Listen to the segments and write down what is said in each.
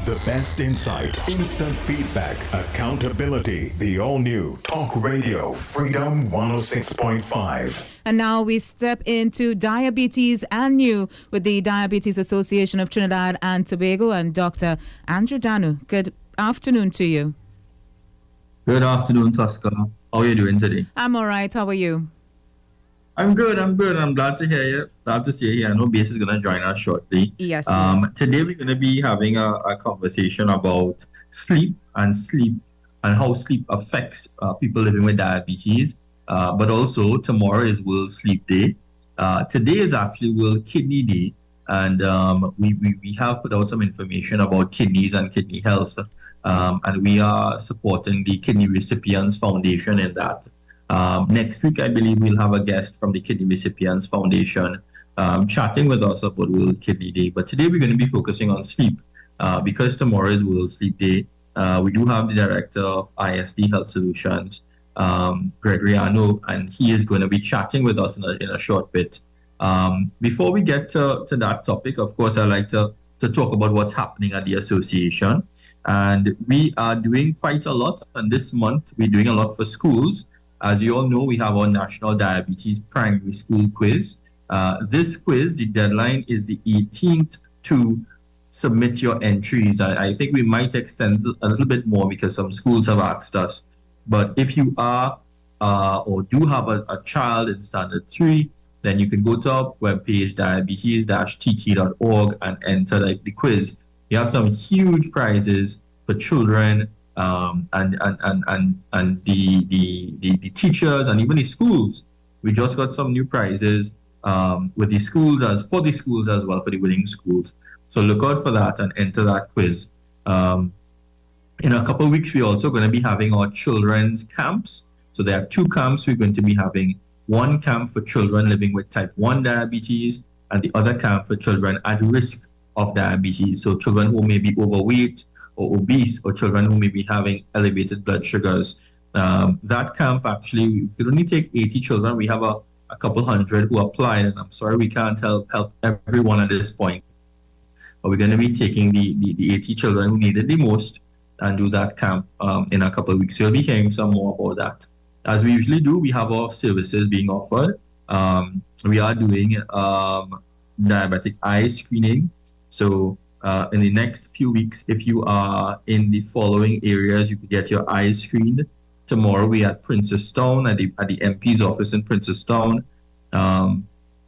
The best insight, instant feedback, accountability. The all-new Talk Radio Freedom 106.5. And now we step into Diabetes and New with the Diabetes Association of Trinidad and Tobago and Dr. Andrew Danu. Good afternoon to you. Good afternoon, Tosca. How are you doing today? I'm all right. How are you? I'm good. I'm glad to hear you. Glad to see you here. I know Base is going to join us shortly. Yes. Today we're going to be having a conversation about sleep and how sleep affects people living with diabetes. But also tomorrow is World Sleep Day. Today is actually World Kidney Day. And we have put out some information about kidneys and kidney health. And we are supporting the Kidney Recipients Foundation in that. Next week, I believe we'll have a guest from the Kidney Recipients Foundation chatting with us about World Kidney Day. But today we're going to be focusing on sleep because tomorrow is World Sleep Day. We do have the director of ISD Health Solutions, Gregory Arno, and he is going to be chatting with us in a short bit. Before we get to that topic, of course, I'd like to talk about what's happening at the association. And we are doing quite a lot. And this month, we're doing a lot for schools. As you all know, we have our National Diabetes Primary School Quiz. This quiz, the deadline is the 18th to submit your entries. I think we might extend a little bit more because some schools have asked us. But if you are or do have a child in Standard 3, then you can go to our webpage, diabetes-tt.org, and enter the quiz. You have some huge prizes for children and the teachers and even the schools. We just got some new prizes with the schools for the schools as well, for the winning schools. So look out for that and enter that quiz. In a couple of weeks, we're also going to be having our children's camps. So there are 2 camps we're going to be having. One camp for children living with type 1 diabetes and the other camp for children at risk of diabetes. So children who may be overweight or obese, or children who may be having elevated blood sugars. That camp actually, we could only take 80 children. We have a couple hundred who applied, and I'm sorry we can't help everyone at this point. But we're going to be taking the 80 children who need it the most and do that camp in a couple of weeks. So you'll be hearing some more about that. As we usually do, we have our services being offered. We are doing diabetic eye screening. So in the next few weeks, if you are in the following areas, you can get your eyes screened. Tomorrow we at Princestown, at the MP's office in Princestown. And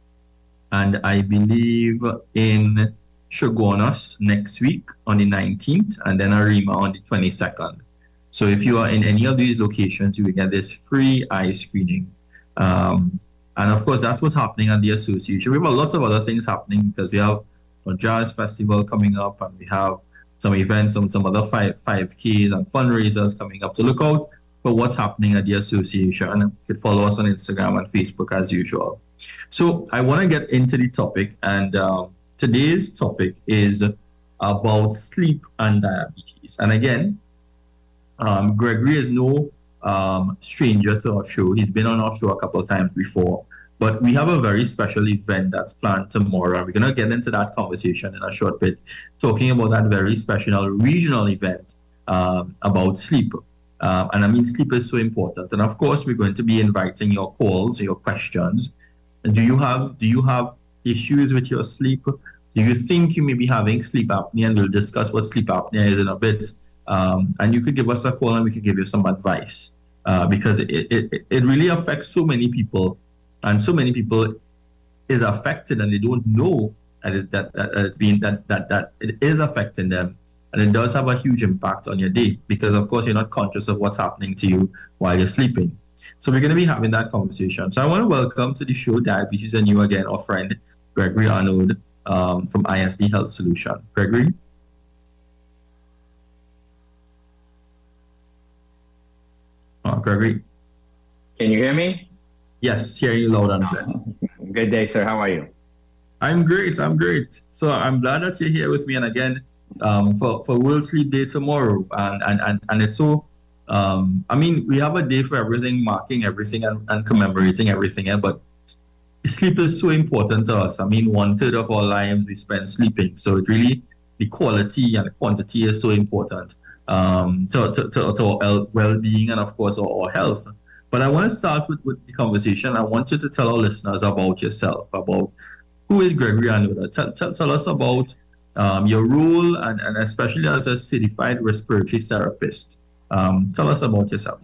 I believe in Shogunas next week on the 19th, and then Arima on the 22nd. So if you are in any of these locations, you will get this free eye screening. And of course, that's what's happening at the association. We have a lot of other things happening because we have a jazz festival coming up, and we have some events, some other 5Ks and fundraisers coming up. So look out for what's happening at the association. You can follow us on Instagram and Facebook as usual. So I want to get into the topic, and today's topic is about sleep and diabetes. And again, Gregory is no stranger to our show. He's been on our show a couple of times before. But we have a very special event that's planned tomorrow. We're going to get into that conversation in a short bit, talking about that very special regional event about sleep. And I mean, sleep is so important. And of course, we're going to be inviting your calls, your questions. And do you have issues with your sleep? Do you think you may be having sleep apnea? And we'll discuss what sleep apnea is in a bit. And you could give us a call and we could give you some advice because it really affects so many people, and so many people is affected and they don't know that it is affecting them, and it does have a huge impact on your day because of course you're not conscious of what's happening to you while you're sleeping. So we're going to be having that conversation. So I want to welcome to the show Diabetes and You again, our friend Gregory Arnold from ISD Health Solution. Gregory. Gregory. Can you hear me? Yes, hearing you loud and clear. Good day, sir. How are you? I'm great. So I'm glad that you're here with me. And again, for World Sleep Day tomorrow. And it's so, I mean, we have a day for everything, marking everything and commemorating everything. But sleep is so important to us. I mean, 1/3 of our lives we spend sleeping. So it really the quality and the quantity is so important to our well-being and, of course, our health. But I want to start with the conversation. I want you to tell our listeners about yourself, about who is Gregory Anoda. Tell us about your role and especially as a certified respiratory therapist. Tell us about yourself.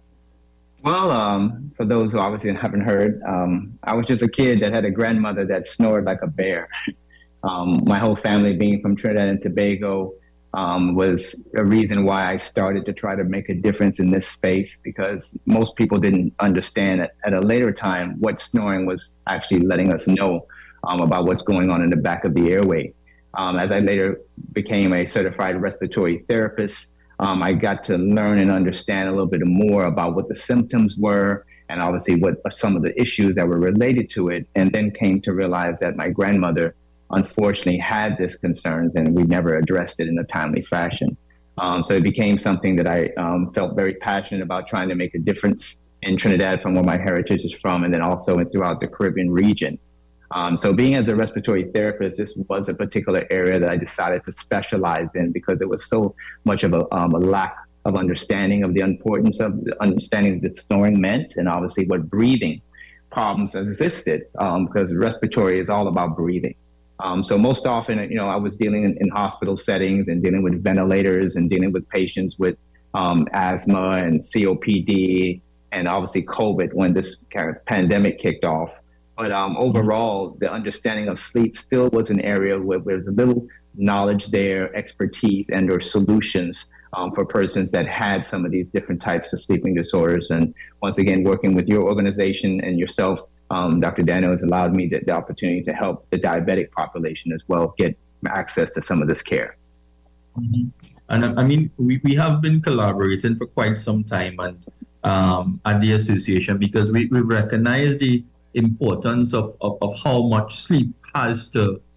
Well, for those who obviously haven't heard, I was just a kid that had a grandmother that snored like a bear. My whole family being from Trinidad and Tobago was a reason why I started to try to make a difference in this space, because most people didn't understand at a later time what snoring was actually letting us know about what's going on in the back of the airway. As I later became a certified respiratory therapist, I got to learn and understand a little bit more about what the symptoms were and obviously what are some of the issues that were related to it, and then came to realize that my grandmother unfortunately had these concerns and we never addressed it in a timely fashion. So it became something that I felt very passionate about, trying to make a difference in Trinidad from where my heritage is from, and then also throughout the Caribbean region. So being as a respiratory therapist, this was a particular area that I decided to specialize in because there was so much of a lack of understanding of the importance of understanding what snoring meant, and obviously what breathing problems existed, because respiratory is all about breathing. So most often, I was dealing in hospital settings and dealing with ventilators and dealing with patients with asthma and COPD and obviously COVID when this kind of pandemic kicked off. But overall, the understanding of sleep still was an area where there's a little knowledge there, expertise, and or solutions for persons that had some of these different types of sleeping disorders. And once again, working with your organization and yourself, Dr. Daniel, has allowed me the opportunity to help the diabetic population as well get access to some of this care. Mm-hmm. And I mean, we have been collaborating for quite some time and at the association, because we recognize the importance of how much sleep has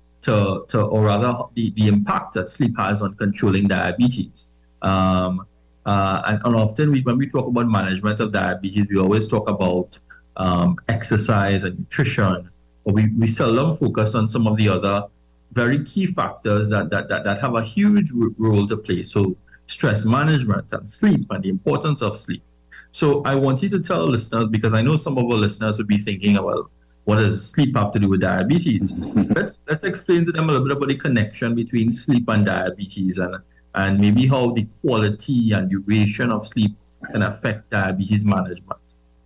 or rather the impact that sleep has on controlling diabetes. And often when we talk about management of diabetes, we always talk about exercise and nutrition, but we seldom focus on some of the other very key factors that have a huge role to play. So stress management and sleep and the importance of sleep. So I want you to tell listeners, because I know some of our listeners would be thinking, well, what does sleep have to do with diabetes? Let's explain to them a little bit about the connection between sleep and diabetes, and maybe how the quality and duration of sleep can affect diabetes management.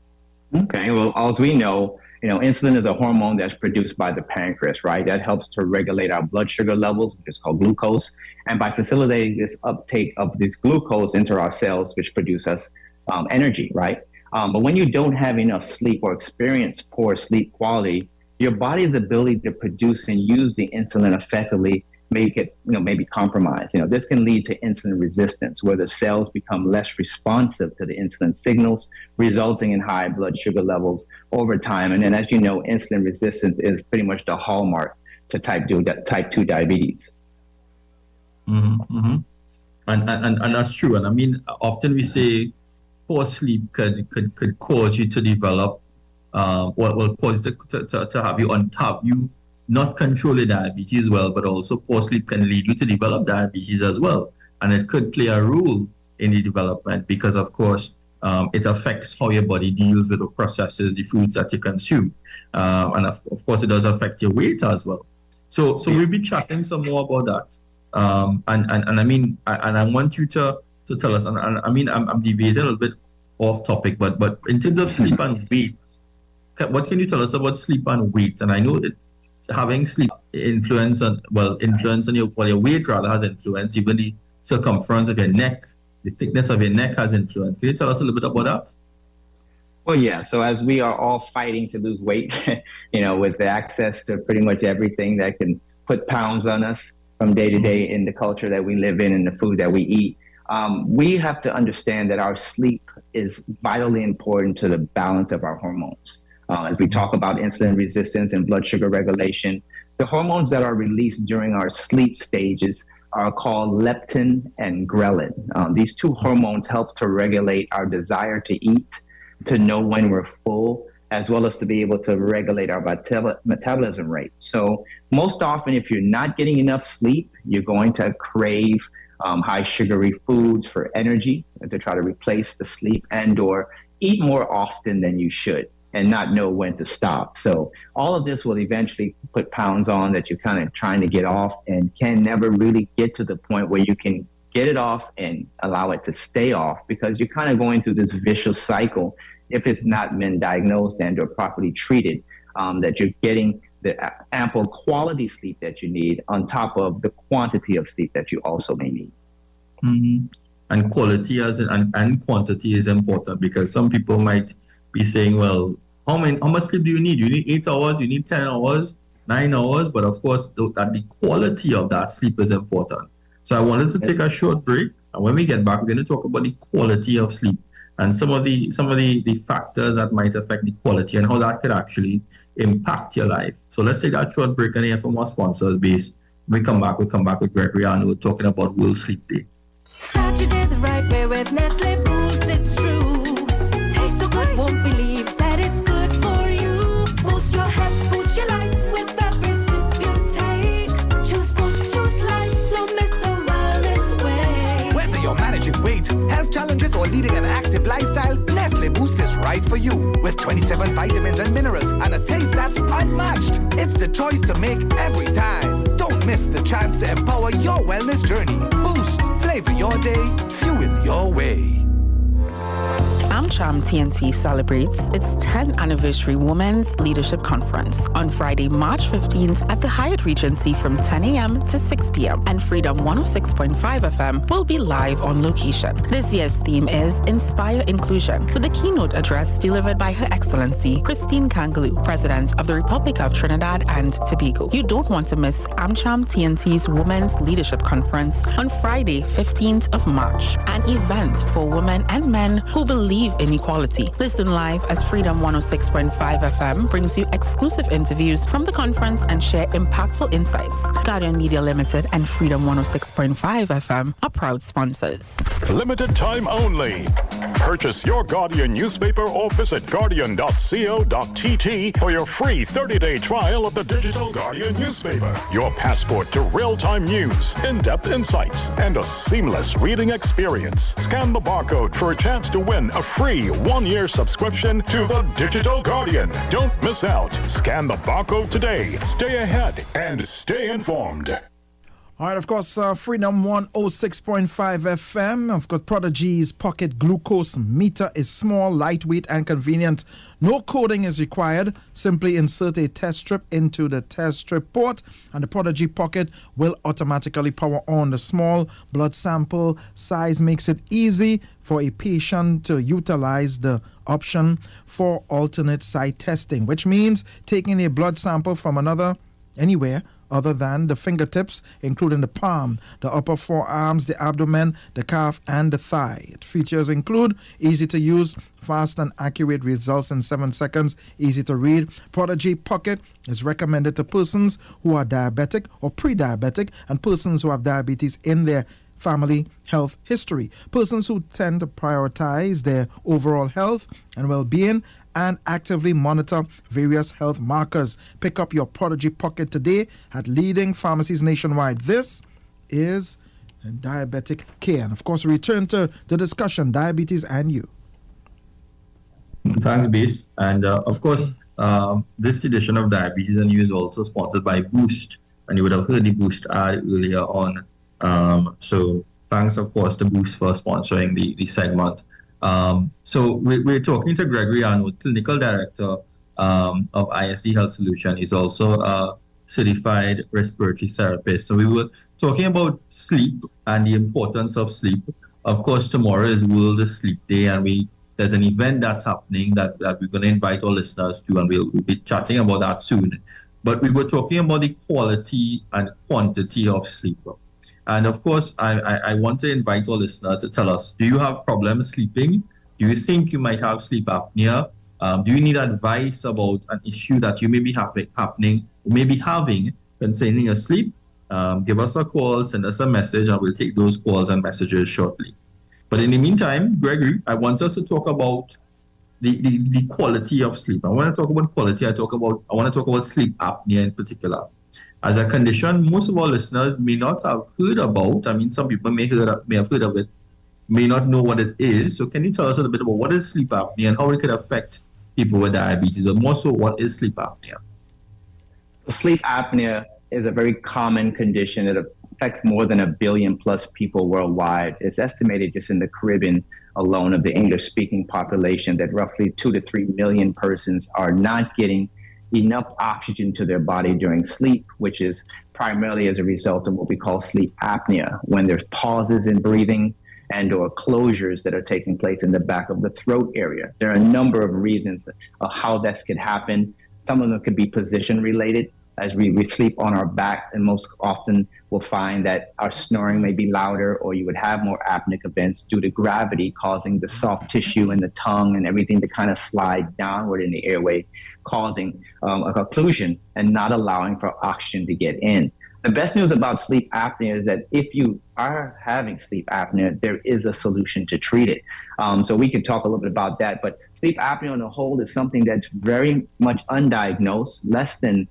Okay, well, as we know, insulin is a hormone that's produced by the pancreas, right? That helps to regulate our blood sugar levels, which is called glucose. And by facilitating this uptake of this glucose into our cells, which produce us energy, right? But when you don't have enough sleep or experience poor sleep quality, your body's ability to produce and use the insulin effectively may get, maybe compromised. This can lead to insulin resistance, where the cells become less responsive to the insulin signals, resulting in high blood sugar levels over time. And then, as you know, insulin resistance is pretty much the hallmark to type 2 diabetes. Mm-hmm, mm-hmm. And that's true. And I mean, often we say poor sleep could cause you to develop, will cause to have you not control the diabetes well, but also poor sleep can lead you to develop diabetes as well. And it could play a role in the development because, of course, it affects how your body deals with or processes the foods that you consume. And of course, it does affect your weight as well. So we'll be chatting some more about that. And I mean, I want you to tell us, and I mean, I'm deviating a little bit off topic, but in terms of sleep and weight, what can you tell us about sleep and weight? And I know that having sleep influence on your weight rather has influence, even the circumference of your neck, the thickness of your neck has influence. Can you tell us a little bit about that? Well, yeah. So as we are all fighting to lose weight, with the access to pretty much everything that can put pounds on us from day to day in the culture that we live in and the food that we eat, we have to understand that our sleep is vitally important to the balance of our hormones. As we talk about insulin resistance and blood sugar regulation, the hormones that are released during our sleep stages are called leptin and ghrelin. These two hormones help to regulate our desire to eat, to know when we're full, as well as to be able to regulate our metabolism rate. So most often, if you're not getting enough sleep, you're going to crave high sugary foods for energy to try to replace the sleep, and or eat more often than you should and not know when to stop. So all of this will eventually put pounds on that you're kind of trying to get off and can never really get to the point where you can get it off and allow it to stay off, because you're kind of going through this vicious cycle if it's not been diagnosed and or properly treated, that you're getting the ample quality sleep that you need on top of the quantity of sleep that you also may need. Mm-hmm. And quality and quantity is important, because some people might be saying, well, how much sleep do you need? You need 8 hours, you need 10 hours, 9 hours, but of course the quality of that sleep is important. So I wanted to take a short break, and when we get back, we're going to talk about the quality of sleep and some of the factors that might affect the quality and how that could actually impact your life. So let's take that short break and hear from our sponsors base. When we come back with Gregory Arnold talking about World Sleep Day. Start your day the right way with Nestle Boost, it's true. Tastes so good, won't believe that it's good for you. Boost your health, boost your life with every sip you take. Choose Boost, choose life, don't miss the wellness way. Whether you're managing weight, health challenges, or leading an active lifestyle, Nestle Boost is right for you. With 27 vitamins and minerals and a taste that's unmatched. It's the choice to make every time. Don't miss the chance to empower your wellness journey. Boost, flavor your day, fuel your way. AmCham TNT celebrates its 10th anniversary Women's Leadership Conference on Friday, March 15th at the Hyatt Regency from 10 a.m. to 6 p.m. and Freedom 106.5 FM will be live on location. This year's theme is Inspire Inclusion, with a keynote address delivered by Her Excellency Christine Kangaloo, President of the Republic of Trinidad and Tobago. You don't want to miss AmCham TNT's Women's Leadership Conference on Friday, 15th of March, an event for women and men who believe in equality. Listen live as Freedom 106.5 FM brings you exclusive interviews from the conference and share impactful insights. Guardian Media Limited and Freedom 106.5 FM are proud sponsors. Limited time only. Purchase your Guardian newspaper or visit guardian.co.tt for your free 30-day trial of the digital Guardian newspaper. Your passport to real-time news, in-depth insights, and a seamless reading experience. Scan the barcode for a chance to win a free 1-year subscription to the Digital Guardian. Don't miss out. Scan the barcode today. Stay ahead and stay informed. All right, of course, Freedom 106.5 FM. Of course, Prodigy's pocket glucose meter is small, lightweight, and convenient. No coding is required. Simply insert a test strip into the test strip port, and the Prodigy Pocket will automatically power on. The small blood sample size makes it easy for a patient to utilize the option for alternate site testing, which means taking a blood sample from anywhere other than the fingertips, including the palm, the upper forearms, the abdomen, the calf, and the thigh. Its features include easy to use, fast and accurate results in 7 seconds, easy to read. Prodigy Pocket is recommended to persons who are diabetic or pre-diabetic and persons who have diabetes in their family health history. Persons who tend to prioritize their overall health and well-being and actively monitor various health markers. Pick up your Prodigy Pocket today at leading pharmacies nationwide. This is Diabetic Care. And of course, we return to the discussion, diabetes and you. Thanks, Base. And of course, this edition of Diabetes and You is also sponsored by Boost. And you would have heard the Boost ad earlier on. So thanks, of course, to Boost for sponsoring the segment. So we're talking to Gregory Arnold, Clinical Director of ISD Health Solution. He's also a certified respiratory therapist. So we were talking about sleep and the importance of sleep. Of course, tomorrow is World Sleep Day, and there's an event that's happening that we're going to invite our listeners to, and we'll be chatting about that soon. But we were talking about the quality and quantity of sleep. And of course, I want to invite our listeners to tell us, do you have problems sleeping? Do you think you might have sleep apnea? Do you need advice about an issue that you may be having concerning your sleep? Give us a call, send us a message, and we'll take those calls and messages shortly. But in the meantime, Gregory, I want us to talk about the quality of sleep. And when I talk about quality, I want to talk about sleep apnea in particular. As a condition, most of our listeners may not have heard about. I mean, some people may have heard of it, may not know what it is. So can you tell us a little bit about what is sleep apnea and how it could affect people with diabetes, but more so what is sleep apnea? Sleep apnea is a very common condition. It affects more than 1 billion plus people worldwide. It's estimated just in the Caribbean alone of the English-speaking population that roughly 2 to 3 million persons are not getting enough oxygen to their body during sleep, which is primarily as a result of what we call sleep apnea, when there's pauses in breathing and or closures that are taking place in the back of the throat area. There are a number of reasons of how that could happen. Some of them could be position related. As we sleep on our back, and most often we'll find that our snoring may be louder, or you would have more apneic events due to gravity causing the soft tissue in the tongue and everything to kind of slide downward in the airway, causing a occlusion and not allowing for oxygen to get in. The best news about sleep apnea is that if you are having sleep apnea, there is a solution to treat it. So we could talk a little bit about that, but sleep apnea on the whole is something that's very much undiagnosed. Less than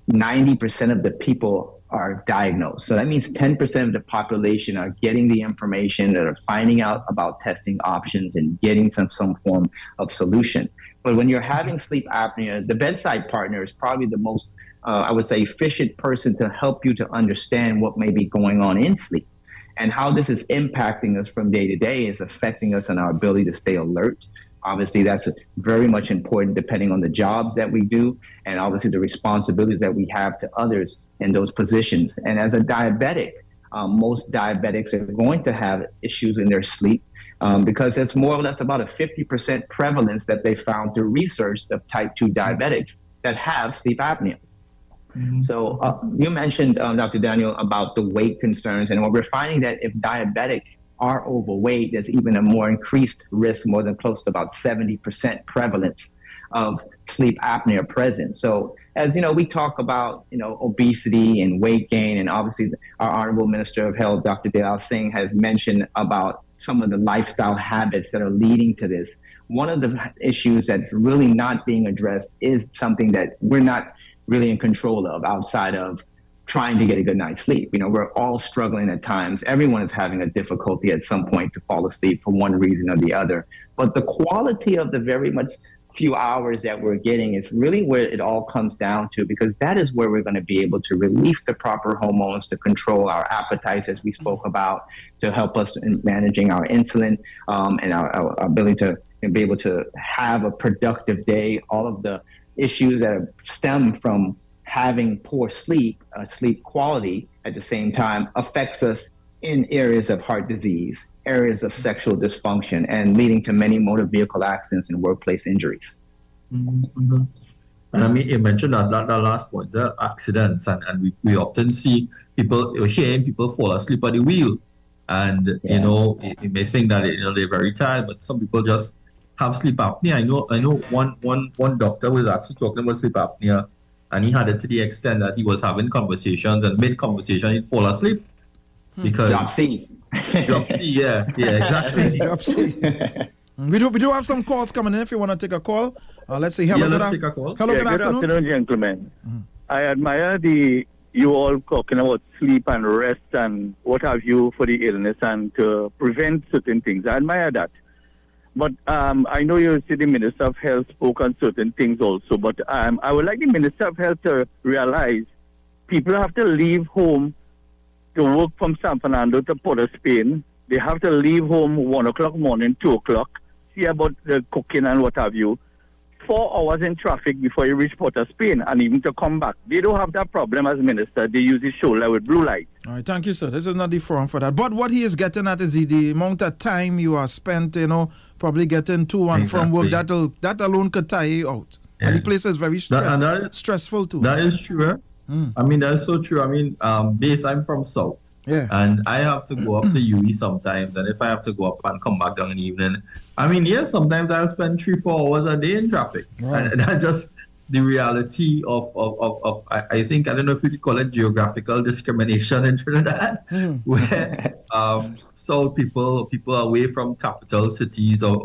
90% of the people are diagnosed. So that means 10% of the population are getting the information, that are finding out about testing options and getting some form of solution. But when you're having sleep apnea, the bedside partner is probably the most, I would say, efficient person to help you to understand what may be going on in sleep. And how this is impacting us from day to day is affecting us and our ability to stay alert. Obviously, that's very much important depending on the jobs that we do and obviously the responsibilities that we have to others in those positions. And as a diabetic, most diabetics are going to have issues in their sleep because it's more or less about a 50% prevalence that they found through research of type 2 diabetics that have sleep apnea. Mm-hmm. So you mentioned, Dr. Daniel, about the weight concerns. And what we're finding that if diabetics are overweight, there's even a more increased risk, more than close to about 70% prevalence of sleep apnea present. So as you know, we talk about, obesity and weight gain, and obviously our Honorable Minister of Health, Dr. Dayal Singh, has mentioned about some of the lifestyle habits that are leading to this. One of the issues that's really not being addressed is something that we're not really in control of outside of trying to get a good night's sleep. We're all struggling at times. Everyone is having a difficulty at some point to fall asleep for one reason or the other. But the quality of the very much few hours that we're getting is really where it all comes down to, because that is where we're going to be able to release the proper hormones to control our appetites, as we spoke about, to help us in managing our insulin and our ability to be able to have a productive day. All of the issues that stem from having poor sleep quality at the same time affects us in areas of heart disease, areas of sexual dysfunction, and leading to many motor vehicle accidents and workplace injuries. Mm-hmm. And I mean, you mentioned that last point, the accidents, and we often see hearing people fall asleep at the wheel. And, you may think that, they're very tired, but some people just have sleep apnea. I know one doctor was actually talking about sleep apnea, and he had it to the extent that he was having conversations, and mid-conversation he'd fall asleep because Drop C. Yeah, exactly. Drop C. We do have some calls coming in. If you want to take a call, let's see. Hello, let's take a call. Hello, good afternoon, gentlemen. Mm-hmm. I admire you all talking about sleep and rest and what have you for the illness and to prevent certain things. I admire that. But I know you see the Minister of Health spoke on certain things also, but I would like the Minister of Health to realize people have to leave home to work from San Fernando to Port of Spain. They have to leave home 1 o'clock morning, 2 o'clock, see about the cooking and what have you. 4 hours in traffic before you reach Port of Spain, and even to come back. They don't have that problem as minister. They use the shoulder with blue light. All right, thank you, sir. This is not the forum for that. But what he is getting at is the amount of time you are spent, probably getting to and from work. That alone could tire you out. Yeah. And the place is very stressful too. That is true. I mean, that's so true. I mean, I'm from South. Yeah. And I have to go up to UE sometimes. And if I have to go up and come back down in the evening, I mean, sometimes I'll spend 3-4 hours a day in traffic. Right. And that's just the reality of I think, I don't know if we could call it geographical discrimination in Trinidad, where South people away from capital cities or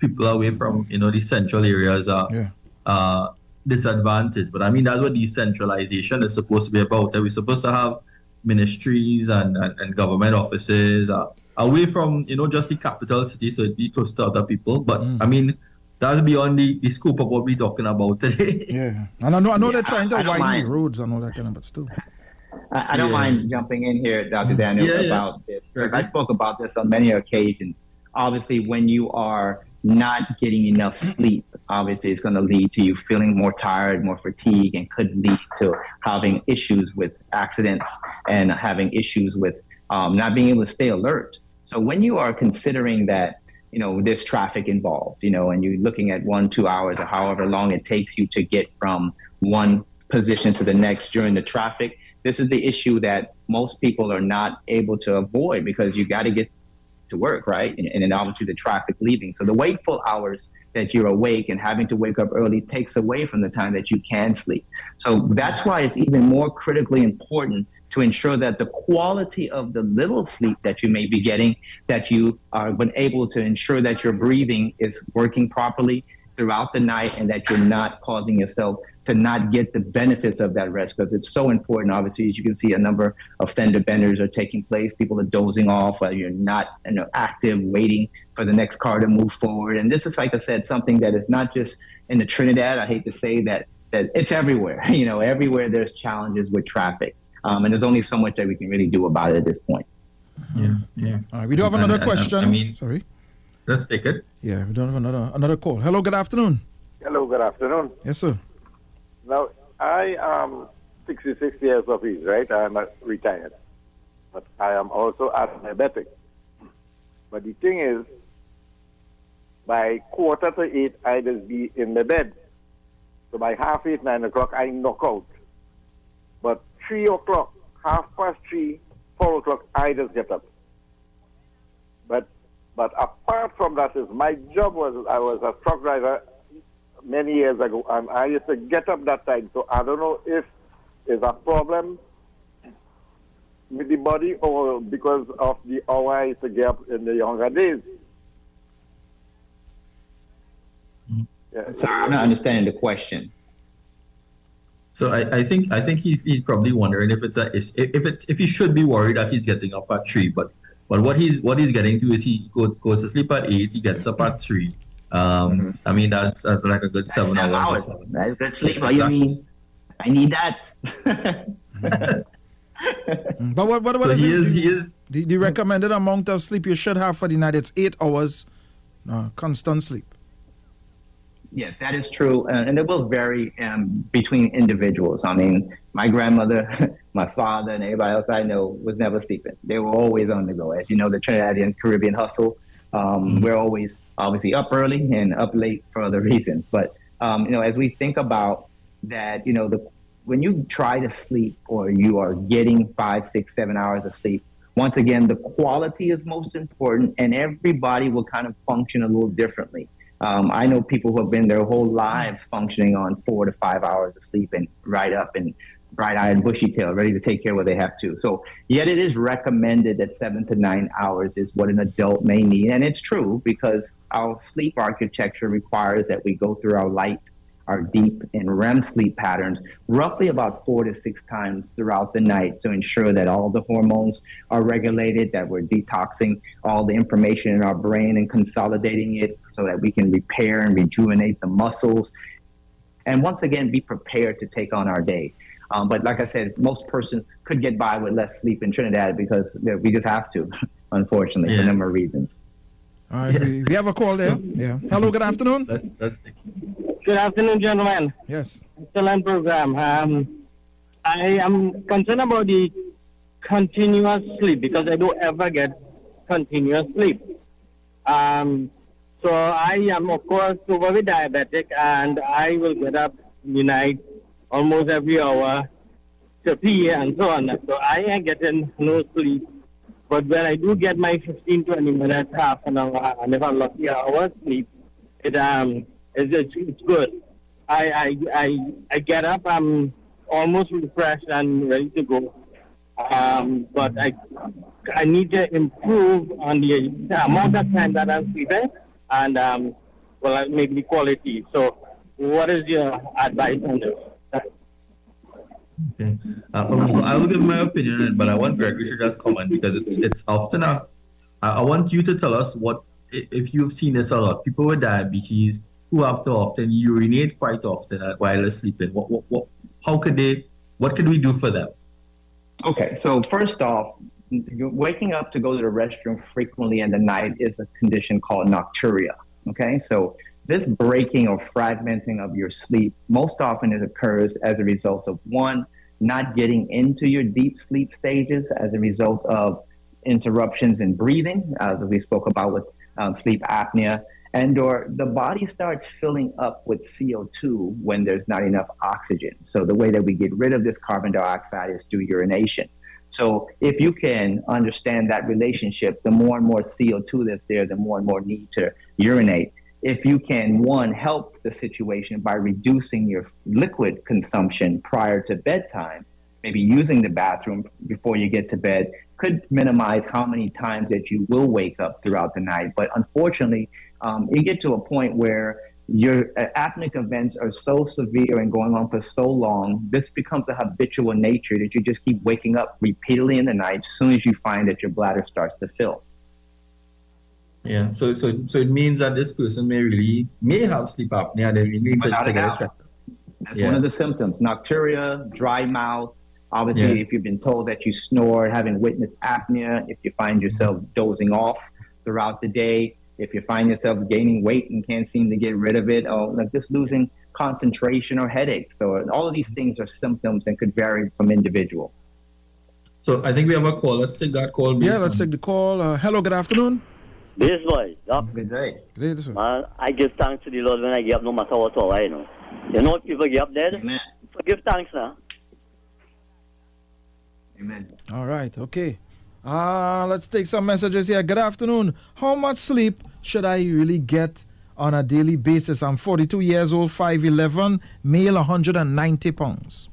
people away from, the central areas are disadvantaged. But I mean, that's what decentralization is supposed to be about. We're supposed to have ministries and government offices away from, just the capital city, so it'd be close to other people. But I mean, that's beyond the scope of what we're talking about today. Yeah, and I know they're trying to widen the roads and all that kind of, but still. I don't mind jumping in here, Dr. Daniel, about this. Because I spoke about this on many occasions. Obviously, when you are not getting enough sleep, obviously it's going to lead to you feeling more tired, more fatigue, and could lead to having issues with accidents and having issues with not being able to stay alert. So when you are considering that, there's traffic involved, and you're looking at 1-2 hours or however long it takes you to get from one position to the next during the traffic, this is the issue that most people are not able to avoid because you got to get to work, right? And then obviously the traffic leaving. So the wakeful hours that you're awake and having to wake up early takes away from the time that you can sleep. So that's why it's even more critically important to ensure that the quality of the little sleep that you may be getting, that you are able to ensure that your breathing is working properly throughout the night and that you're not causing yourself to not get the benefits of that rest, because it's so important. Obviously, as you can see, a number of fender benders are taking place. People are dozing off while you're not active, waiting for the next car to move forward. And this is, like I said, something that is not just in the Trinidad. I hate to say that it's everywhere. Everywhere there's challenges with traffic. And there's only so much that we can really do about it at this point. Yeah. All right, we do have another question. Sorry. Let's take it. Yeah, we don't have another call. Hello, good afternoon. Hello, good afternoon. Yes, sir. Now, I am 66 years of age, right? I am retired. But I am also a diabetic. But the thing is, by 7:45, I just be in the bed. So by 7:30, 9 o'clock, I knock out. But 3 o'clock, 3:30, 4 o'clock, I just get up. But apart from that, my job I was a truck driver many years ago, and I used to get up that time. So I don't know if there's a problem with the body or because of the hour I used to get up in the younger days. So I'm not understanding the question. So I think he's probably wondering if he should be worried that he's getting up at 3, but what he's getting to is he goes to sleep at 8, he gets up at 3. I mean that's like a good 7 hours. That's good sleep. What you mean? I need that. But what is the recommended amount of sleep you should have for the night? It's 8 hours, constant sleep. Yes, that is true, and it will vary between individuals. I mean, my grandmother, my father, and everybody else I know was never sleeping. They were always on the go. As you know, the Trinidadian Caribbean hustle. We're always obviously up early and up late for other reasons. But as we think about that, when you try to sleep or you are getting 5, 6, 7 hours of sleep, once again, the quality is most important, and everybody will kind of function a little differently. I know people who have been their whole lives functioning on 4 to 5 hours of sleep and right up and bright-eyed and bushy-tailed, ready to take care of what they have to. So yet it is recommended that 7 to 9 hours is what an adult may need. And it's true because our sleep architecture requires that we go through our light, our deep and REM sleep patterns roughly about 4 to 6 times throughout the night to ensure that all the hormones are regulated, that we're detoxing all the information in our brain and consolidating it so that we can repair and rejuvenate the muscles. And once again, be prepared to take on our day. But like I said, most persons could get by with less sleep in Trinidad because we just have to, unfortunately, for a number of reasons. All right, we have a call there. Yeah. Hello, good afternoon. Good afternoon, gentlemen. Yes. Excellent program. I am concerned about the continuous sleep because I don't ever get continuous sleep. So I am, of course, very diabetic, and I will get up in the night almost every hour to pee and so on. So I am getting no sleep. But when I do get my 15, 20 minutes, half an hour, and if I'm lucky, an hour sleep, it's good. I get up, I'm almost refreshed and ready to go. But I need to improve on the amount of time that I'm sleeping and well, maybe the quality. So what is your advice on this? Okay. I will give my opinion, but I want Gregory to just comment because it's often I want you to tell us what, if you've seen this a lot, people with diabetes who have to often urinate quite often while they're sleeping. What could we do for them? Okay, so first off, waking up to go to the restroom frequently in the night is a condition called nocturia. Okay, so this breaking or fragmenting of your sleep most often it occurs as a result of one, not getting into your deep sleep stages as a result of interruptions in breathing, as we spoke about with sleep apnea, and or the body starts filling up with CO2 when there's not enough oxygen. So the way that we get rid of this carbon dioxide is through urination. So if you can understand that relationship, the more and more CO2 that's there, the more and more need to urinate. If you can, one, help the situation by reducing your liquid consumption prior to bedtime, maybe using the bathroom before you get to bed, could minimize how many times that you will wake up throughout the night. But unfortunately, you get to a point where your apneic events are so severe and going on for so long, this becomes a habitual nature that you just keep waking up repeatedly in the night as soon as you find that your bladder starts to fill. Yeah, so it means that this person may have sleep apnea. They need to get it checked. That's one of the symptoms: nocturia, dry mouth. Obviously, if you've been told that you snore, having witnessed apnea, if you find yourself dozing off throughout the day, if you find yourself gaining weight and can't seem to get rid of it, or like just losing concentration or headaches. So all of these things are symptoms and could vary from individual. So I think we have a call. Let's take that call. Yeah, let's take the call. Hello, good afternoon. This boy, good day. Good day, sir. Man, I give thanks to the Lord when I get up, no matter what all I know. You know what people get up there? Amen. So give thanks now. Amen. All right, okay. Let's take some messages here. Good afternoon. How much sleep should I really get on a daily basis? I'm 42 years old, 5'11", male, 190 pounds.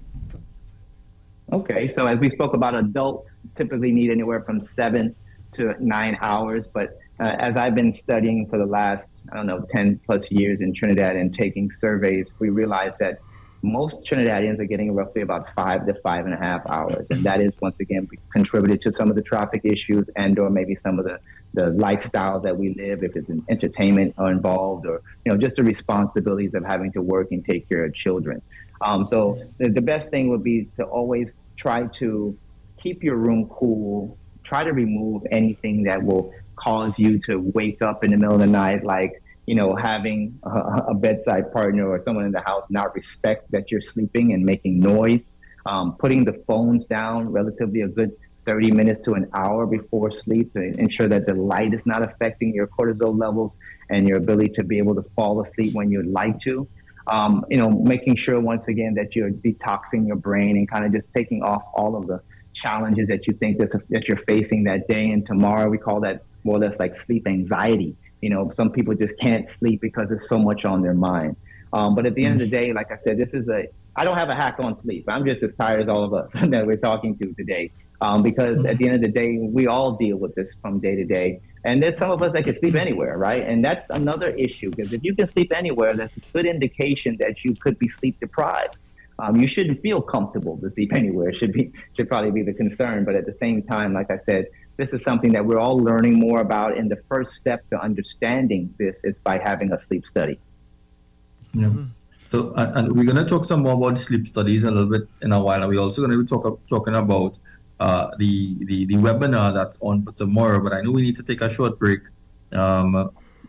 Okay, so as we spoke about, adults typically need anywhere from 7 to 9 hours. But as I've been studying for the last, 10 plus years in Trinidad and taking surveys, we realized that most Trinidadians are getting roughly about 5 to 5.5 hours. And that is, once again, contributed to some of the traffic issues and or maybe some of the lifestyle that we live, if it's an entertainment involved or, just the responsibilities of having to work and take care of children. So the best thing would be to always try to keep your room cool, try to remove anything that will cause you to wake up in the middle of the night, like, having a bedside partner or someone in the house not respect that you're sleeping and making noise, putting the phones down relatively a good 30 minutes to an hour before sleep to ensure that the light is not affecting your cortisol levels and your ability to be able to fall asleep when you'd like to. Making sure, once again, that you're detoxing your brain and kind of just taking off all of the challenges that you think that you're facing that day and tomorrow. We call that more or less like sleep anxiety. Some people just can't sleep because there's so much on their mind. But at the end of the day, like I said, I don't have a hack on sleep. I'm just as tired as all of us that we're talking to today. Because at the end of the day, we all deal with this from day to day. And there's some of us that can sleep anywhere, right? And that's another issue, because if you can sleep anywhere, that's a good indication that you could be sleep deprived. You shouldn't feel comfortable to sleep anywhere. Should probably be the concern. But at the same time, like I said, this is something that we're all learning more about. And the first step to understanding this is by having a sleep study. Yeah. So, and we're going to talk some more about sleep studies a little bit in a while. And we're also going to be talking about the webinar that's on for tomorrow. But I know we need to take a short break. And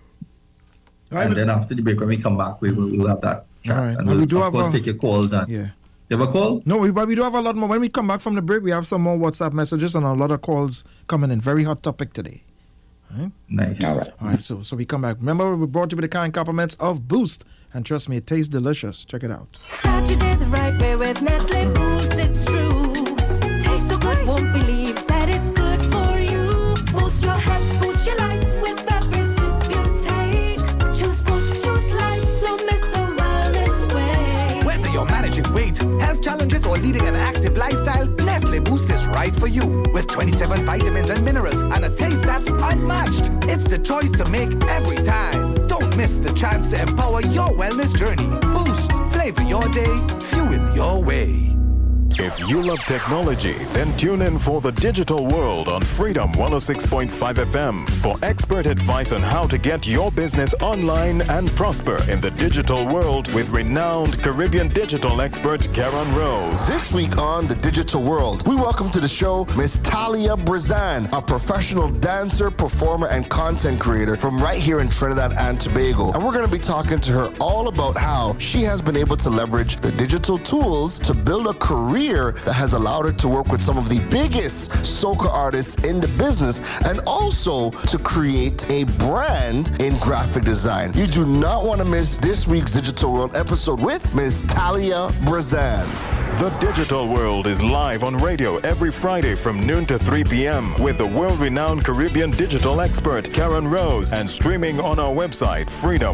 then after the break, when we come back, we'll have that chat. Right. And we'll, of course, take your calls. And yeah. You have a call? No, but we do have a lot more. When we come back from the break, we have some more WhatsApp messages and a lot of calls coming in. Very hot topic today. Right? Nice. All right. So we come back. Remember, we brought you with the kind compliments of Boost. And trust me, it tastes delicious. Check it out. Start your day the right way with Nestle Boost, it's true. Tastes so good, won't believe that it's good for you. Boost your health, boost your life with every sip you take. Choose Boost, choose life, don't miss the wellness way. Whether you're managing weight, health challenges, or leading an active lifestyle, Nestle Boost is right for you. With 27 vitamins and minerals and a taste that's unmatched. It's the choice to make every time. Don't miss the chance to empower your wellness journey. Boost, flavor your day, fuel your way. If you love technology, then tune in for The Digital World on Freedom 106.5 FM for expert advice on how to get your business online and prosper in the digital world with renowned Caribbean digital expert Karen Rose. This week on The Digital World, we welcome to the show Miss Talia Brazan, a professional dancer, performer, and content creator from right here in Trinidad and Tobago. And we're going to be talking to her all about how she has been able to leverage the digital tools to build a career that has allowed her to work with some of the biggest soca artists in the business and also to create a brand in graphic design. You do not want to miss this week's Digital World episode with Miss Talia Brazan. The Digital World is live on radio every Friday from noon to 3 p.m. with the world-renowned Caribbean digital expert Karen Rose and streaming on our website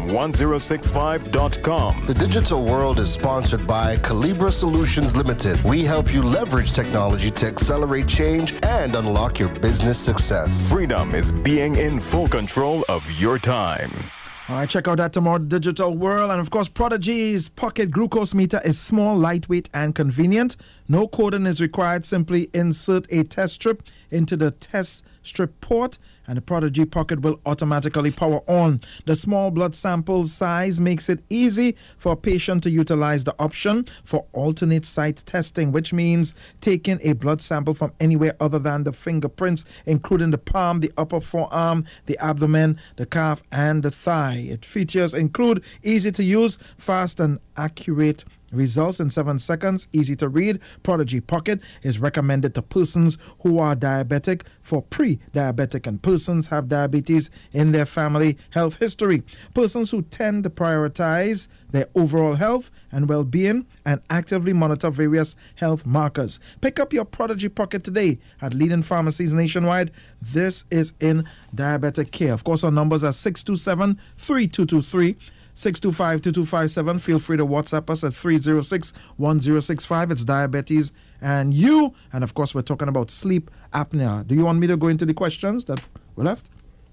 freedom1065.com. The Digital World is sponsored by Calibra Solutions Limited. We help you leverage technology to accelerate change and unlock your business success. Freedom is being in full control of your time. All right, check out that tomorrow, Digital World. And of course, Prodigy's pocket glucose meter is small, lightweight, and convenient. No coding is required. Simply insert a test strip into the test strip port, and the Prodigy Pocket will automatically power on. The small blood sample size makes it easy for a patient to utilize the option for alternate site testing, which means taking a blood sample from anywhere other than the fingerprints, including the palm, the upper forearm, the abdomen, the calf, and the thigh. Its features include easy to use, fast and accurate results in 7 seconds, easy to read. Prodigy Pocket is recommended to persons who are diabetic, for pre-diabetic and persons have diabetes in their family health history. Persons who tend to prioritize their overall health and well-being and actively monitor various health markers. Pick up your Prodigy Pocket today at leading pharmacies nationwide. This is in diabetic care. Of course, our numbers are 627-3223. 625-2257. Feel free to WhatsApp us at 306-1065. It's diabetes and you. And of course, we're talking about sleep apnea. Do you want me to go into the questions that were left?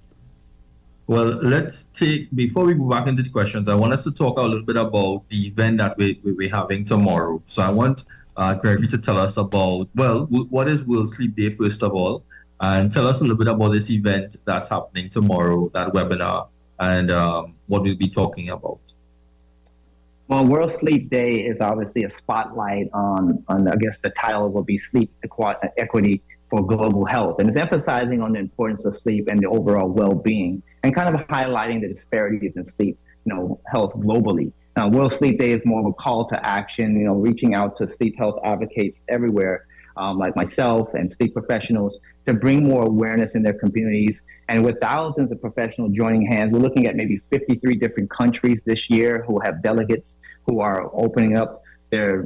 Well, let's take, before we go back into the questions, I want us to talk a little bit about the event that we're having tomorrow. So I want Gregory to tell us about, well, what is World Sleep Day, first of all, and tell us a little bit about this event that's happening tomorrow, that webinar, and what we'll be talking about. Well, World Sleep Day is obviously a spotlight on I guess the title will be Sleep Equity for Global Health. And it's emphasizing on the importance of sleep and the overall well-being and kind of highlighting the disparities in sleep, health globally. World Sleep Day is more of a call to action, reaching out to sleep health advocates everywhere, like myself and sleep professionals, to bring more awareness in their communities. And with thousands of professionals joining hands, we're looking at maybe 53 different countries this year who have delegates who are opening up their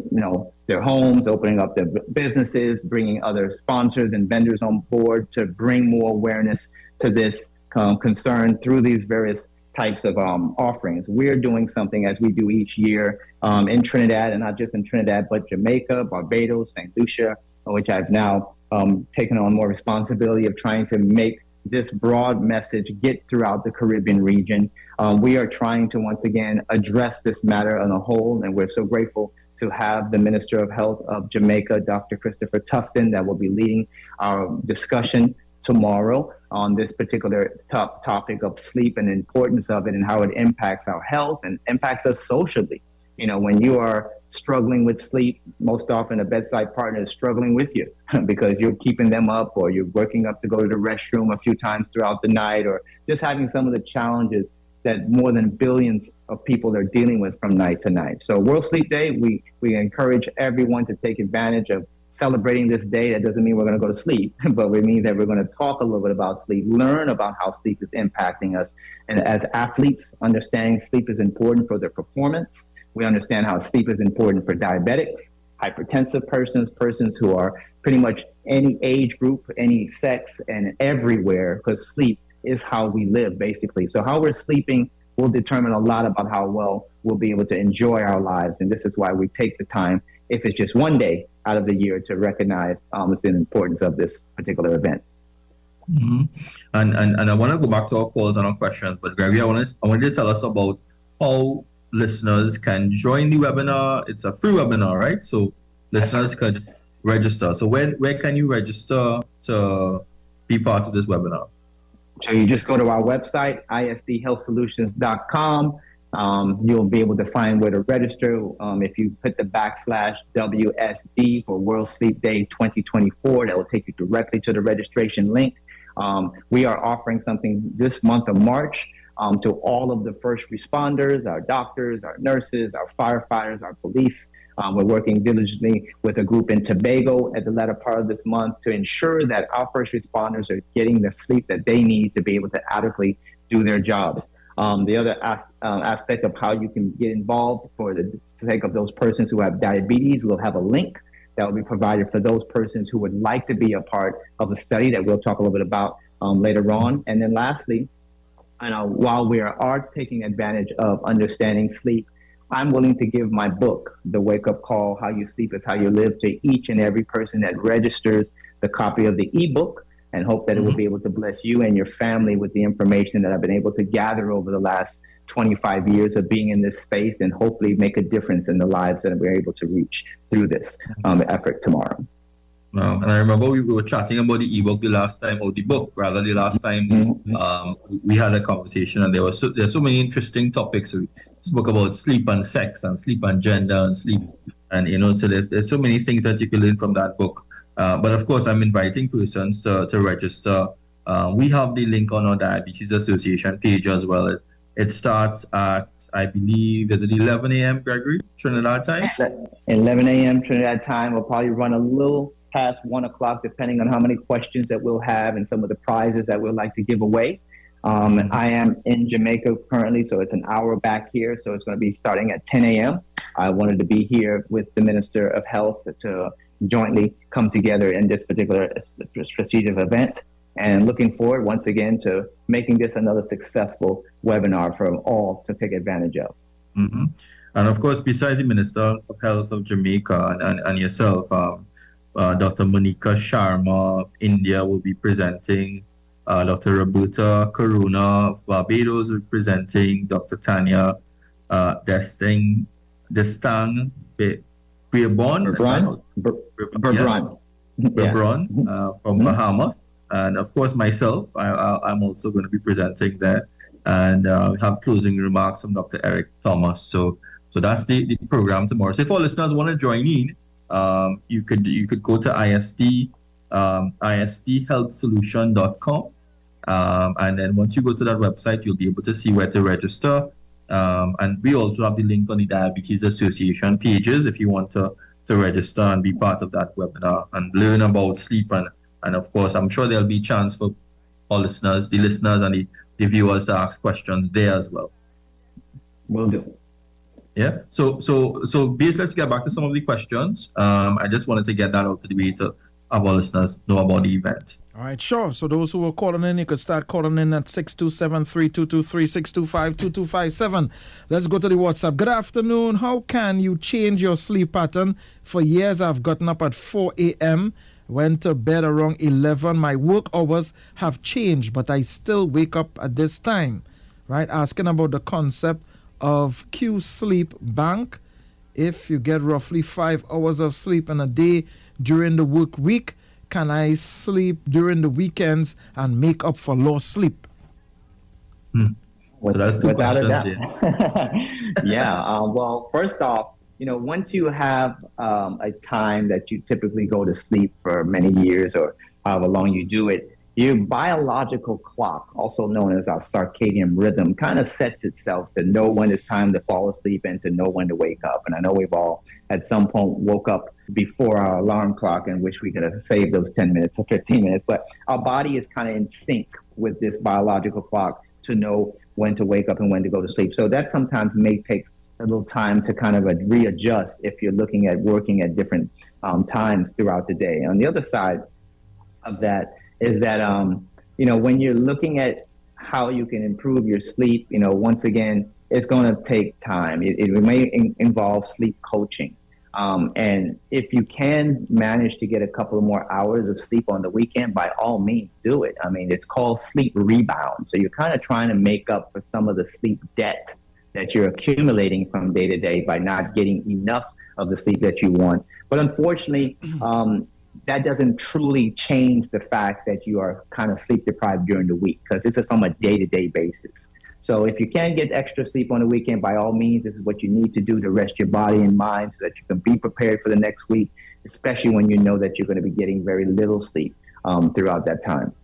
homes, opening up their businesses, bringing other sponsors and vendors on board to bring more awareness to this concern through these various types of offerings. We're doing something, as we do each year, in Trinidad, and not just in Trinidad, but Jamaica, Barbados, St. Lucia, which I've now taken on more responsibility of trying to make this broad message get throughout the Caribbean region. We are trying to once again address this matter on a whole, and we're so grateful to have the Minister of Health of Jamaica, Dr. Christopher Tufton, that will be leading our discussion tomorrow on this particular topic of sleep and the importance of it and how it impacts our health and impacts us socially. When you are struggling with sleep, most often a bedside partner is struggling with you because you're keeping them up, or you're waking up to go to the restroom a few times throughout the night, or just having some of the challenges that more than billions of people are dealing with from night to night. So World Sleep Day, we encourage everyone to take advantage of celebrating this day. That doesn't mean we're going to go to sleep, but it means that we're going to talk a little bit about sleep, learn about how sleep is impacting us. And as athletes, understanding sleep is important for their performance. We understand how sleep is important for diabetics, hypertensive persons who are pretty much any age group, any sex, and everywhere, because sleep is how we live, basically. So how we're sleeping will determine a lot about how well we'll be able to enjoy our lives. And this is why we take the time, if it's just one day out of the year, to recognize the importance of this particular event. And I want to go back to our calls and our questions, but Gregory, I want you to tell us about how listeners can join the webinar. It's a free webinar, right? So listeners could register. So where can you register to be part of this webinar? So you just go to our website, isdhealthsolutions.com. You'll be able to find where to register. If you put the /WSD for World Sleep Day 2024, that will take you directly to the registration link. We are offering something this month of March to all of the first responders, our doctors, our nurses, our firefighters, our police. We're working diligently with a group in Tobago at the latter part of this month to ensure that our first responders are getting the sleep that they need to be able to adequately do their jobs. The other aspect of how you can get involved for the sake of those persons who have diabetes, we'll have a link that will be provided for those persons who would like to be a part of the study that we'll talk a little bit about later on. And then lastly, while we are taking advantage of understanding sleep, I'm willing to give my book, The Wake Up Call, How You Sleep is How You Live, to each and every person that registers the copy of the ebook, and hope that it will be able to bless you and your family with the information that I've been able to gather over the last 25 years of being in this space, and hopefully make a difference in the lives that we're able to reach through this effort tomorrow. Wow. And I remember we were chatting about the ebook the last time, or the book rather, the last time we had a conversation, and there's so many interesting topics. We spoke about sleep and sex, and sleep and gender, and sleep, and so there's so many things that you can learn from that book. But of course, I'm inviting persons to register. We have the link on our Diabetes Association page as well. It starts at, I believe, is it 11 a.m., Gregory, Trinidad time? 11 a.m. Trinidad time. We'll probably run a little past 1 o'clock, depending on how many questions that we'll have and some of the prizes that we'll like to give away. I am in Jamaica currently, so it's an hour back here. So it's going to be starting at 10 a.m. I wanted to be here with the Minister of Health to jointly come together in this particular strategic event, and looking forward once again to making this another successful webinar for all to take advantage of. And of course, besides the Minister of Health of Jamaica and yourself, Dr. Monica Sharma of India will be presenting, Dr. Roberta Karuna of Barbados will be presenting, Dr. Tanya Destang Brebron from Bahamas, and of course myself, I'm also going to be presenting there, and have closing remarks from Dr. Eric Thomas. So that's the program tomorrow. So if our listeners want to join in, you could go to isdhealthsolution.com, and then once you go to that website, you'll be able to see where to register. And we also have the link on the Diabetes Association pages if you want to register and be part of that webinar and learn about sleep. And of course, I'm sure there'll be a chance for all listeners, the the viewers to ask questions there as well. Will do. Yeah. So basically, let's get back to some of the questions. I just wanted to get that out of the way to have our listeners know about the event. All right, sure. So those who are calling in, you could start calling in at 627-3223-625-2257. Let's go to the WhatsApp. Good afternoon. How can you change your sleep pattern? For years, I've gotten up at 4 a.m., went to bed around 11. My work hours have changed, but I still wake up at this time. Right? Asking about the concept of Q Sleep Bank. If you get roughly 5 hours of sleep in a day during the work week, can I sleep during the weekends and make up for lost sleep? So that's two questions. Well, first off, once you have a time that you typically go to sleep for many years or however long you do it, your biological clock, also known as our circadian rhythm, kind of sets itself to know when it's time to fall asleep and to know when to wake up. And I know we've all at some point woke up before our alarm clock and wish we could have saved those 10 minutes or 15 minutes. But our body is kind of in sync with this biological clock to know when to wake up and when to go to sleep. So that sometimes may take a little time to kind of readjust if you're looking at working at different times throughout the day. On the other side of that is that, when you're looking at how you can improve your sleep, once again, it's going to take time. It may involve sleep coaching. And if you can manage to get a couple of more hours of sleep on the weekend, by all means, do it. I mean, it's called sleep rebound. So you're kind of trying to make up for some of the sleep debt that you're accumulating from day to day by not getting enough of the sleep that you want. But unfortunately, that doesn't truly change the fact that you are kind of sleep deprived during the week, because it's from a day-to-day basis. So if you can get extra sleep on the weekend, by all means, this is what you need to do to rest your body and mind so that you can be prepared for the next week, especially when you know that you're going to be getting very little sleep throughout that time.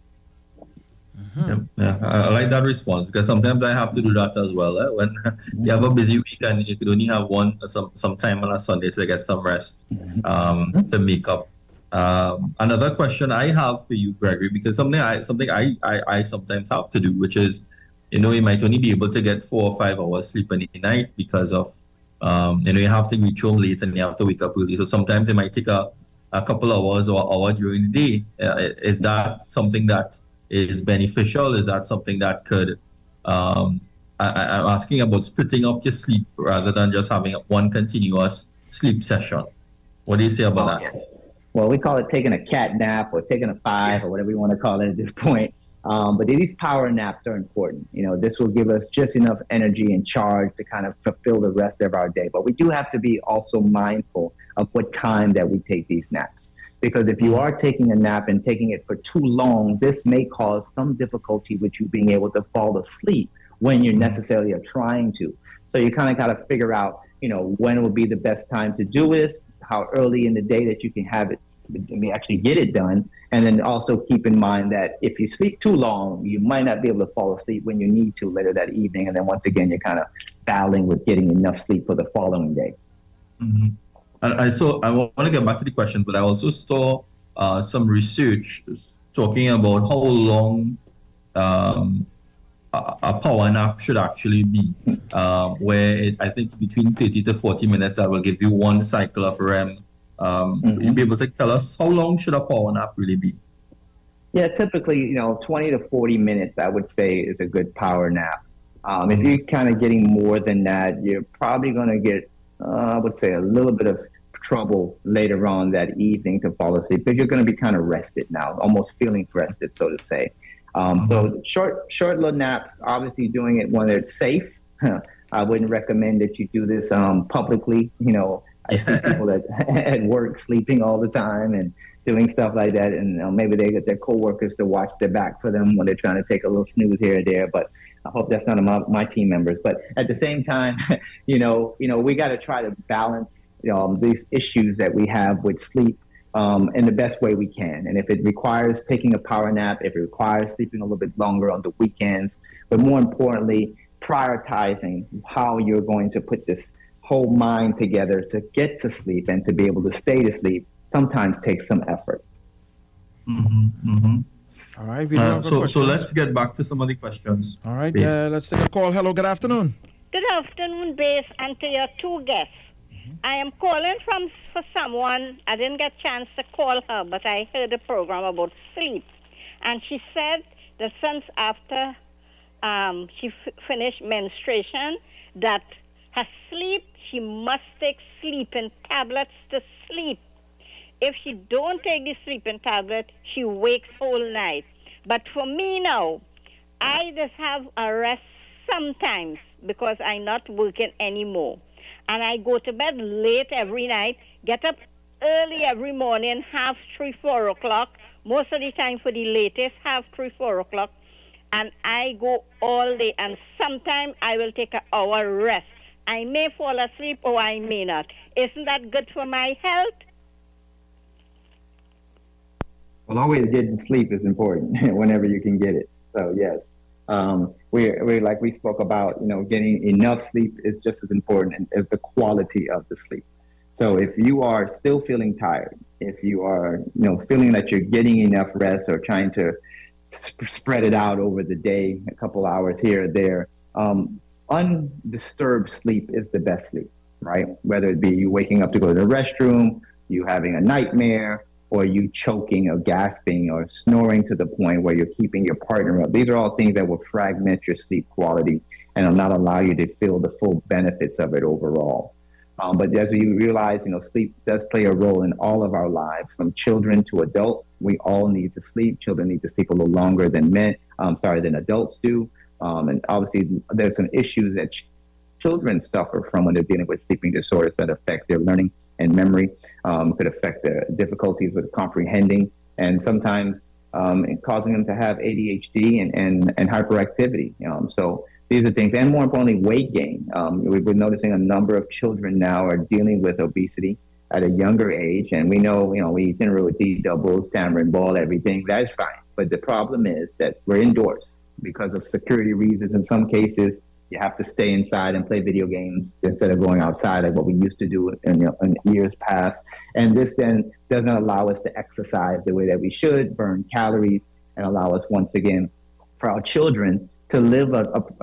Yeah, I like that response, because sometimes I have to do that as well. When you have a busy week and you could only have some time on a Sunday to get some rest to make up. Another question I have for you, Gregory, because something I sometimes have to do, which is, you might only be able to get 4 or 5 hours sleep in the night because of, you have to reach home late and you have to wake up early. So sometimes it might take a couple hours or an hour during the day. Is that something that is beneficial? Is that something that could, I'm asking about splitting up your sleep rather than just having one continuous sleep session. What do you say about that? Well, we call it taking a cat nap or taking a 5 or whatever you want to call it at this point. But these power naps are important. This will give us just enough energy and charge to kind of fulfill the rest of our day. But we do have to be also mindful of what time that we take these naps. Because if you are taking a nap and taking it for too long, this may cause some difficulty with you being able to fall asleep when you necessarily are trying to. So you kind of got to figure out, when will be the best time to do this, how early in the day that you can have it, actually get it done. And then also keep in mind that if you sleep too long, you might not be able to fall asleep when you need to later that evening. And then once again, you're kind of battling with getting enough sleep for the following day. Mm-hmm. And I want to get back to the question, but I also saw some research talking about how long a power nap should actually be, where I think between 30 to 40 minutes, that will give you one cycle of REM. Will you be able to tell us how long should a power nap really be? Yeah, typically, 20 to 40 minutes, I would say, is a good power nap. If you're kind of getting more than that, you're probably going to get, I would say, a little bit of trouble later on that evening to fall asleep, because you're going to be kind of rested now, almost feeling rested, so to say. So short little naps, obviously doing it when it's safe. I wouldn't recommend that you do this publicly. I see people that at work sleeping all the time and doing stuff like that, and maybe they get their coworkers to watch their back for them when they're trying to take a little snooze here and there. But I hope that's none of my team members. But at the same time, we got to try to balance these issues that we have with sleep in the best way we can. And if it requires taking a power nap, if it requires sleeping a little bit longer on the weekends, but more importantly, prioritizing how you're going to put this whole mind together to get to sleep and to be able to stay to sleep sometimes takes some effort. All right. We do have so let's get back to some of the questions. All right. Let's take a call. Hello. Good afternoon. Good afternoon, Base, and to your two guests. I am calling for someone. I didn't get a chance to call her, but I heard a program about sleep. And she said that since after she finished menstruation, that her sleep, she must take sleeping tablets to sleep. If she don't take the sleeping tablet, she wakes all night. But for me now, I just have a rest sometimes because I'm not working anymore. And I go to bed late every night, get up early every morning, 3:30, 4 o'clock, most of the time for the latest, 3:30, 4 o'clock, and I go all day. And sometimes I will take an hour rest. I may fall asleep or I may not. Isn't that good for my health? Well, always getting sleep is important whenever you can get it. So yes, we're like we spoke about, getting enough sleep is just as important as the quality of the sleep. So if you are still feeling tired, if you are, feeling that you're getting enough rest or trying to spread it out over the day, a couple hours here or there, undisturbed sleep is the best sleep, right? Whether it be you waking up to go to the restroom, you having a nightmare, or you choking or gasping or snoring to the point where you're keeping your partner up. These are all things that will fragment your sleep quality and will not allow you to feel the full benefits of it overall. But as we realize, sleep does play a role in all of our lives, from children to adult. We all need to sleep. Children need to sleep a little longer than than adults do. And obviously, there's some issues that children suffer from when they're dealing with sleeping disorders that affect their learning and memory, could affect their difficulties with comprehending, and sometimes causing them to have ADHD and hyperactivity. So these are things, and more importantly, weight gain. We've been noticing a number of children now are dealing with obesity at a younger age, and we know, we eat dinner with D doubles, tamarind ball, everything. That's fine, but the problem is that we're indoors because of security reasons. In some cases, you have to stay inside and play video games instead of going outside like what we used to do in years past. And this then doesn't allow us to exercise the way that we should, burn calories, and allow us once again for our children to live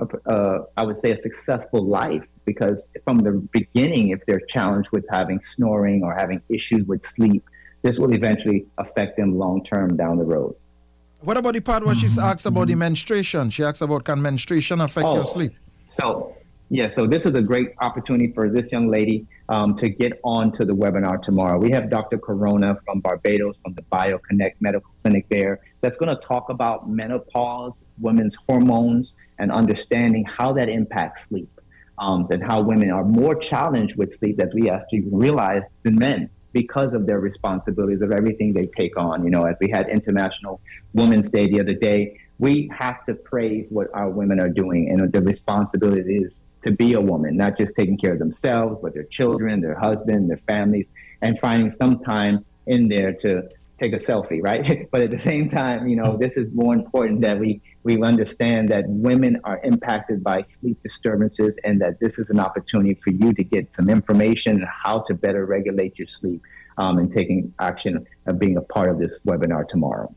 I would say a successful life, because from the beginning, if they're challenged with having snoring or having issues with sleep, this will eventually affect them long term down the road. What about the part where she's asked about the menstruation? She asked about, can menstruation affect your sleep? So this is a great opportunity for this young lady to get on to the webinar tomorrow. We have Dr. Corona from Barbados, from the BioConnect Medical Clinic there, that's going to talk about menopause, women's hormones, and understanding how that impacts sleep, and how women are more challenged with sleep, as we actually realize, than men, because of their responsibilities of everything they take on. As we had International Women's Day the other day, we have to praise what our women are doing, and the responsibility is to be a woman, not just taking care of themselves, but their children, their husband, their families, and finding some time in there to take a selfie, right? But at the same time, this is more important that we understand that women are impacted by sleep disturbances, and that this is an opportunity for you to get some information on how to better regulate your sleep, and taking action of being a part of this webinar tomorrow.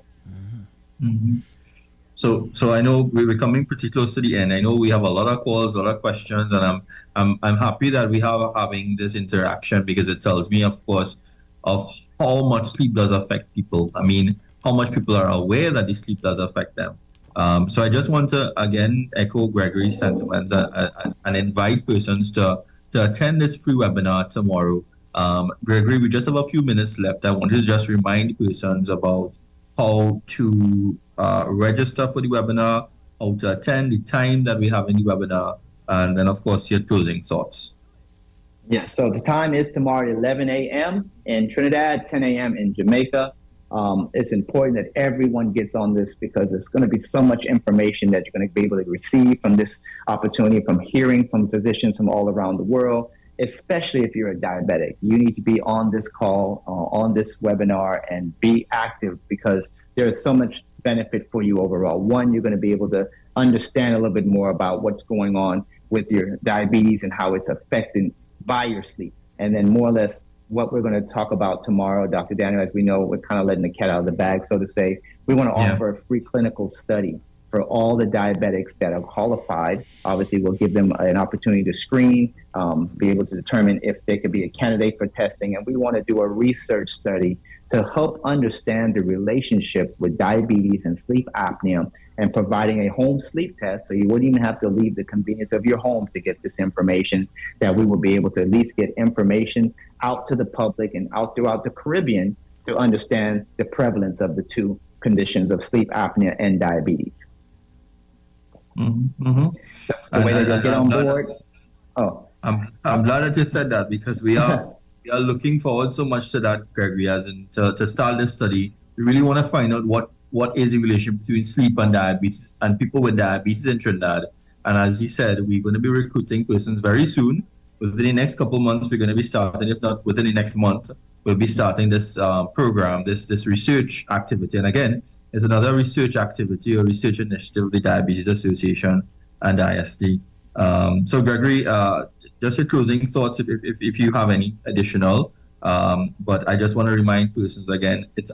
Mm-hmm. So I know we're coming pretty close to the end. I know we have a lot of calls, a lot of questions, and I'm happy that we are having this interaction, because it tells me, of course, of how much sleep does affect people. I mean, how much people are aware that the sleep does affect them. So I just want to again echo Gregory's sentiments and invite persons to attend this free webinar tomorrow. Gregory, we just have a few minutes left. I wanted to just remind persons about how to register for the webinar, how to attend, the time that we have in the webinar, and then, of course, your closing thoughts. Yes, so the time is tomorrow at 11 a.m. in Trinidad, 10 a.m. in Jamaica. It's important that everyone gets on this, because there's going to be so much information that you're going to be able to receive from this opportunity, from hearing from physicians from all around the world, especially if you're a diabetic. You need to be on this call, on this webinar, and be active, because there is so much benefit for you overall. One, you're going to be able to understand a little bit more about what's going on with your diabetes and how it's affected by your sleep. And then more or less what we're going to talk about tomorrow, Dr. Daniel, as we know, we're kind of letting the cat out of the bag, so to say. We want to offer a free clinical study for all the diabetics that are qualified. Obviously, we'll give them an opportunity to screen, be able to determine if they could be a candidate for testing. And we want to do a research study to help understand the relationship with diabetes and sleep apnea, and providing a home sleep test, so you wouldn't even have to leave the convenience of your home to get this information, that we will be able to at least get information out to the public and out throughout the Caribbean to understand the prevalence of the two conditions of sleep apnea and diabetes. Mm-hmm. Mm-hmm. The way that you'll get on board. I'm glad that you said that, because we are looking forward so much to that, Gregory, as in to start this study. We really want to find out what is the relation between sleep and diabetes and people with diabetes in Trinidad. And as he said, we're going to be recruiting persons very soon. Within the next couple of months, we're going to be starting, if not within the next month, we'll be starting this program, this research activity. And again, it's another research activity or research initiative of the Diabetes Association and ISD. So Gregory, just your closing thoughts, if you have any additional. But I just want to remind persons again, it's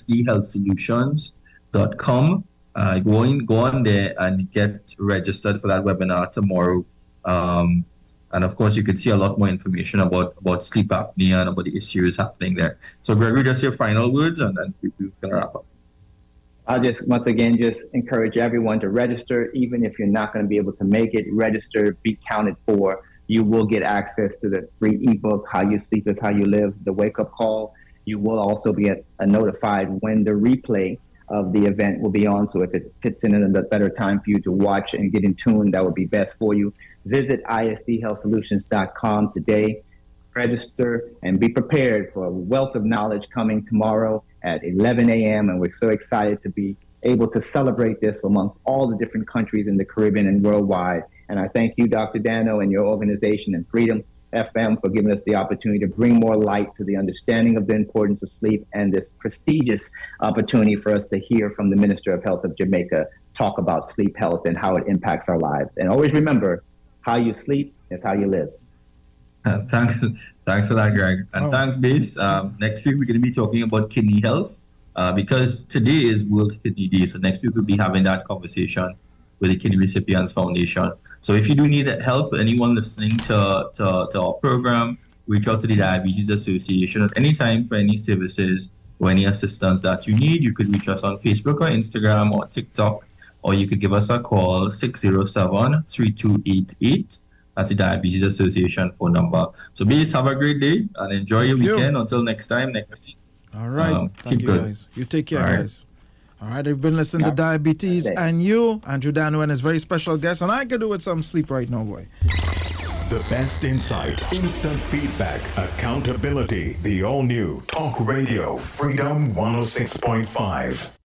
isdhealthsolutions.com. Go on there and get registered for that webinar tomorrow. And of course, you can see a lot more information about sleep apnea and about the issues happening there. So Gregory, just your final words, and then we can wrap up. I'll just, once again, just encourage everyone to register. Even if you're not going to be able to make it, register, be counted for. You will get access to the free ebook, How You Sleep is How You Live, the wake-up call. You will also be notified when the replay of the event will be on. So if it fits in a better time for you to watch and get in tune, that would be best for you. Visit isdhealthsolutions.com today. Register and be prepared for a wealth of knowledge coming tomorrow at 11 a.m. And we're so excited to be able to celebrate this amongst all the different countries in the Caribbean and worldwide. And I thank you, Dr. Dano, and your organization and Freedom FM for giving us the opportunity to bring more light to the understanding of the importance of sleep and this prestigious opportunity for us to hear from the Minister of Health of Jamaica talk about sleep health and how it impacts our lives. And always remember, how you sleep is how you live. Thanks for that, Greg. And thanks, Base. Next week, we're going to be talking about kidney health because today is World Kidney Day. So next week, we'll be having that conversation with the Kidney Recipients Foundation. So if you do need help, anyone listening to our program, reach out to the Diabetes Association at any time for any services or any assistance that you need. You could reach us on Facebook or Instagram or TikTok, or you could give us a call, 607-3288. That's the Diabetes Association phone number. So please have a great day and enjoy your weekend. Until next time, next week. All right. Thank you, good. guys. You take care, guys. All right, you've been listening to Diabetes and You, Andrew Dano and his very special guest, and I could do with some sleep right now, boy. The best insight, instant feedback, accountability. The all-new Talk Radio Freedom 106.5.